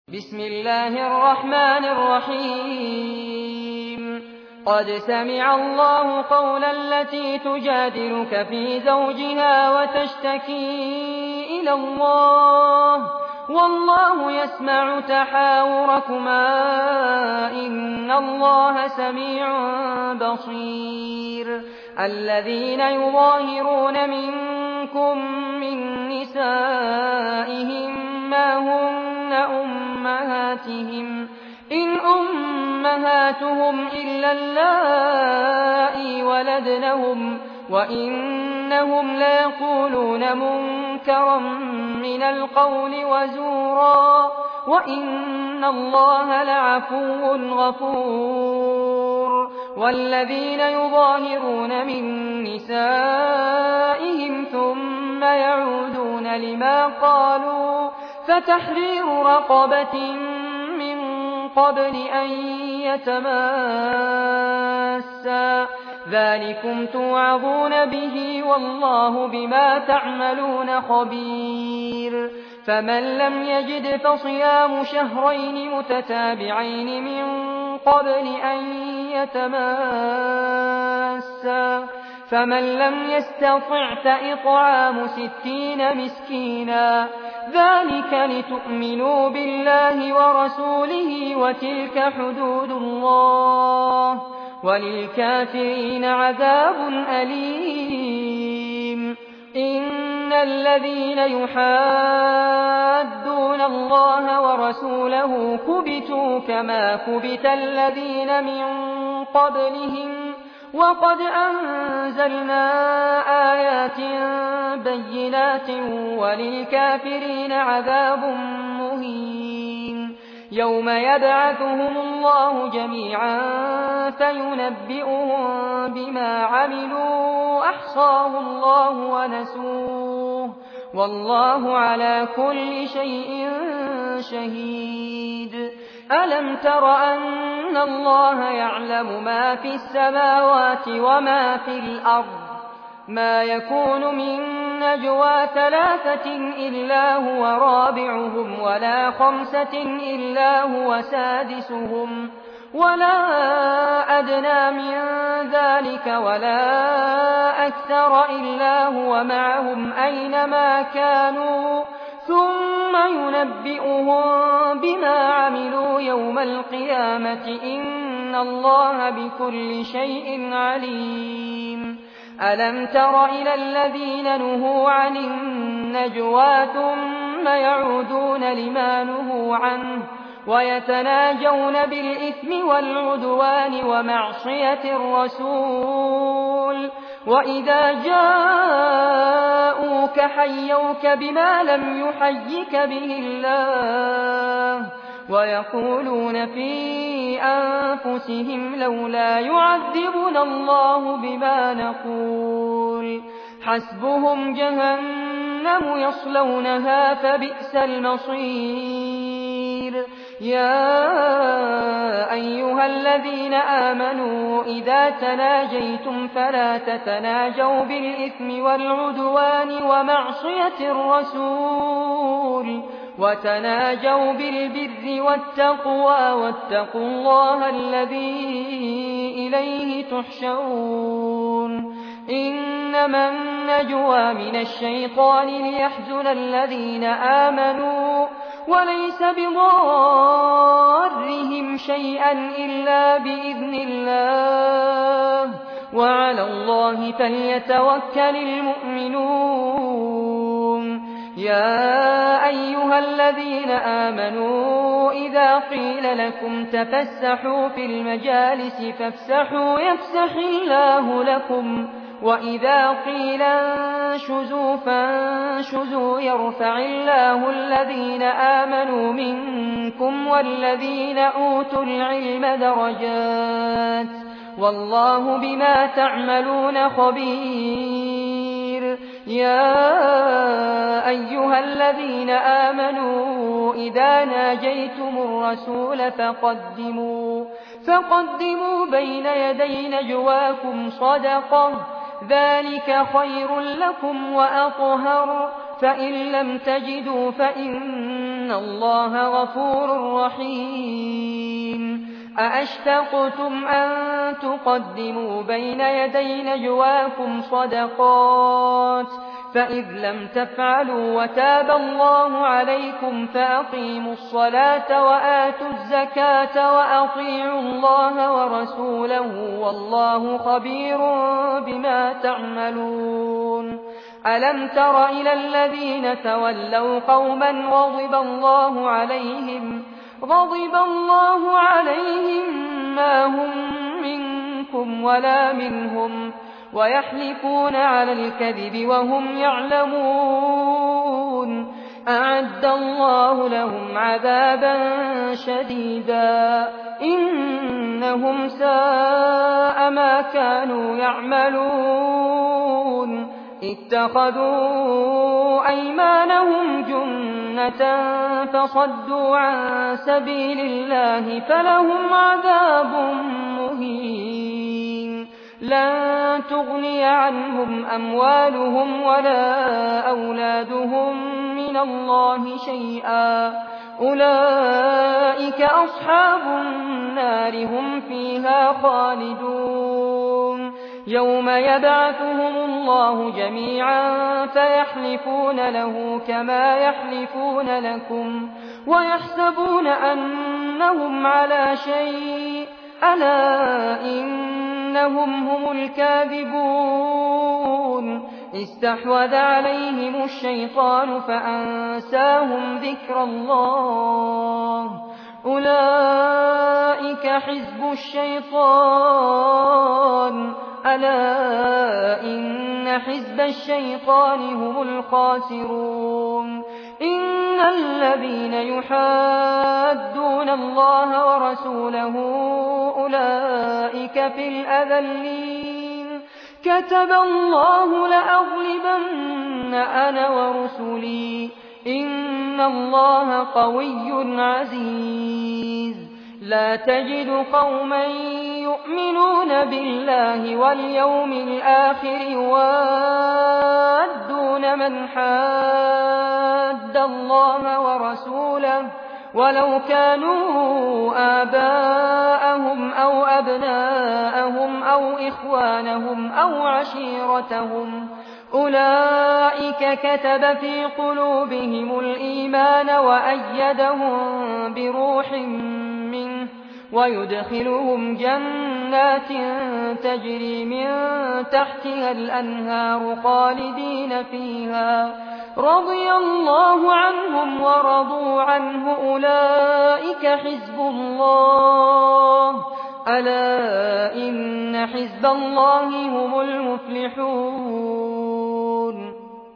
بسم الله الرحمن الرحيم قد سمع الله قول التي تجادلك في زوجها وتشتكي إلى الله والله يسمع تحاوركما إن الله سميع بصير الذين يظاهرون منكم من نسائهم ما هن أمهاتهم إن أمهاتهم إلا اللائي ولدنهم وإنهم ليقولون منكرا من القول وزورا وإن الله لعفو غفور والذين يظاهرون من نسائهم ثم يعودون لما قالوا فتحرير رقبة من قبل أن يتماسا ذلكم توعظون به والله بما تعملون خبير فمن لم يجد فصيام شهرين متتابعين من قبل أن يتماسا فمن لم يستطع فإطعام 60 مسكينا ذلك لتؤمنوا بالله ورسوله وتلك حدود الله وللكافرين عذاب أليم إن الذين يحادون الله ورسوله كبتوا كما كبت الذين من قبلهم وقد أنزلنا آيات بينات وللكافرين عذاب مهين يوم يبعثهم الله جميعا فينبئهم بما عملوا أحصاه الله ونسوه والله على كل شيء شهيد ألم تر أن الله يعلم ما في السماوات وما في الأرض ما يكون من نجوى 3 إلا هو رابعهم ولا 5 إلا هو سادسهم ولا أدنى من ذلك ولا أكثر إلا هو معهم أينما كانوا ثم ينبئهم بما عملوا يوم القيامة إن الله بكل شيء عليم ألم تر إلى الذين نهوا عن النجوى ثم يعودون لما نهوا عنه ويتناجون بالإثم والعدوان ومعصية الرسول وإذا جاءوك حيوك بما لم يحيك به الله ويقولون في أنفسهم لولا يعذبنا الله بما نقول حسبهم جهنم يصلونها فبئس المصير يا أيها الذين آمنوا إذا تناجيتم فلا تتناجوا بالإثم والعدوان ومعصية الرسول وتناجوا بالبر والتقوى واتقوا الله الذي إليه تحشرون إنما النجوى من الشيطان ليحزن الذين آمنوا وليس بضارهم شيئا إلا بإذن الله وعلى الله فليتوكل المؤمنون يا أيها الذين آمنوا إذا قيل لكم تفسحوا في المجالس فافسحوا يفسح الله لكم وإذا قيل انشزوا فانشزوا يرفع الله الذين آمنوا منكم والذين أوتوا العلم درجات والله بما تعملون خبير يا أيها الذين آمنوا إذا ناجيتم الرسول فقدموا بين يدي نجواكم صدقة ذلك خير لكم وأطهر فإن لم تجدوا فإن إِنَّ اللَّهَ غَفُورٌ رَّحِيمٌ أَأَشْفَقْتُمْ أَن تُقَدِّمُوا بَيْنَ يَدَيْ نَجْوَاكُمْ صَدَقَاتٍ فَإِذْ لَمْ تَفْعَلُوا وَتَابَ اللَّهُ عَلَيْكُمْ فَأَقِيمُوا الصَّلَاةَ وَآتُوا الزَّكَاةَ وَأَطِيعُوا اللَّهَ وَرَسُولَهُ وَاللَّهُ خَبِيرٌ بِمَا تَعْمَلُونَ أَلَمْ تَرَ إِلَى الَّذِينَ تَوَلَّوْا قَوْمًا غَضِبَ اللَّهُ عَلَيْهِم مَّا هُم مِّنكُمْ وَلَا مِنْهُمْ وَيَحْلِفُونَ عَلَى الْكَذِبِ وَهُمْ يَعْلَمُونَ أَعَدَّ اللَّهُ لَهُمْ عَذَابًا شَدِيدًا إِنَّهُمْ سَاءَ مَا كَانُوا يَعْمَلُونَ اتَّخَذُوا أَيْمَانَهُمْ جُنَّةً فَصَدُّوا عَن سَبِيلِ اللَّهِ فَلَهُمْ عَذَابٌ مُّهِينٌ لَّن تُغْنِيَ عَنْهُمْ أَمْوَالُهُمْ وَلَا أَوْلَادُهُم مِّنَ اللَّهِ شَيْئًا أُولَٰئِكَ أَصْحَابُ النَّارِ هُمْ فِيهَا خَالِدُونَ يَوْمَ يَبْعَثُهُمُ اللَّهُ جَمِيعًا فَيَحْلِفُونَ لَهُ كَمَا يَحْلِفُونَ لَكُمْ وَيَحْسَبُونَ أَنَّهُمْ عَلَىٰ شَيْءٍ أَلَا إِنَّهُمْ هُمُ الْكَاذِبُونَ اسْتَحْوَذَ عَلَيْهِمُ الشَّيْطَانُ فَأَنسَاهُمْ ذِكْرَ اللَّهِ أُولَٰئِكَ حِزْبُ الشَّيْطَانِ أَلَا إِنَّ حِزْبَ الشَّيْطَانِ هُمُ الْخَاسِرُونَ إِنَّ الَّذِينَ يُحَادُّونَ اللَّهَ وَرَسُولَهُ أُولَٰئِكَ في الْأَذَلِّينَ كَتَبَ اللَّهُ لَأَغْلِبَنَّ أَنَا وَرُسُلِي إِنَّ اللَّهَ قَوِيٌّ عَزِيزٌ لا تجد قوما يؤمنون بالله واليوم الآخر يوادون من حاد الله ورسوله ولو كانوا آباءهم أو أبناءهم أو إخوانهم أو عشيرتهم أولئك كتب في قلوبهم الإيمان وأيدهم بروح منه ويدخلهم جنات تجري من تحتها الأنهار خالدين فيها رضي الله عنهم ورضوا عنه أولئك حزب الله ألا إن حزب الله هم المفلحون